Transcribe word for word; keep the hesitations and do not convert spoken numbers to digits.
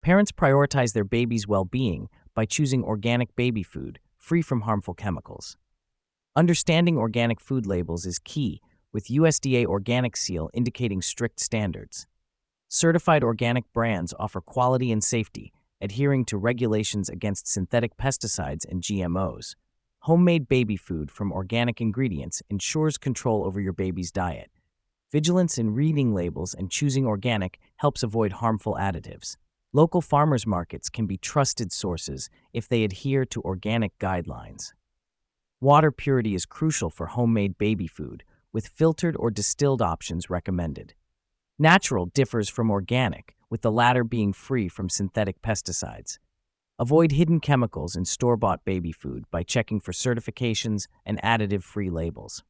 Parents prioritize their baby's well-being by choosing organic baby food, free from harmful chemicals. Understanding organic food labels is key, with U S D A Organic Seal indicating strict standards. Certified organic brands offer quality and safety, adhering to regulations against synthetic pesticides and G M Os. Homemade baby food from organic ingredients ensures control over your baby's diet. Vigilance in reading labels and choosing organic helps avoid harmful additives. Local farmers markets can be trusted sources if they adhere to organic guidelines. Water purity is crucial for homemade baby food, with filtered or distilled options recommended. Natural differs from organic, with the latter being free from synthetic pesticides. Avoid hidden chemicals in store-bought baby food by checking for certifications and additive-free labels.